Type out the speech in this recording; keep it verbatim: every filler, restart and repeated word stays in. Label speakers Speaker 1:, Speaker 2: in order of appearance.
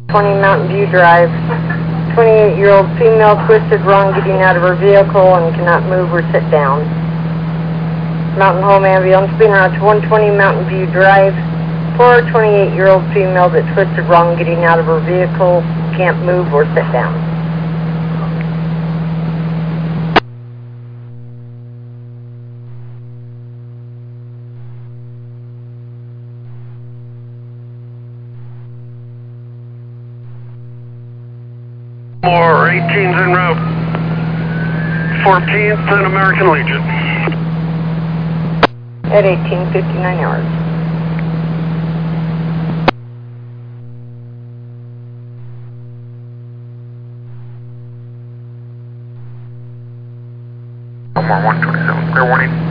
Speaker 1: twenty Mountain View Drive. twenty-eight-year-old female twisted wrong getting out of her vehicle and cannot move or sit down. Mountain Home Ambulance being out to one twenty Mountain View Drive. For a twenty-eight-year-old female that twisted wrong getting out of her vehicle, can't move or sit down.
Speaker 2: More eighteen's en route. fourteenth and American Legion.
Speaker 1: At eighteen fifty-nine yards.
Speaker 3: one twenty-seven, clear warning.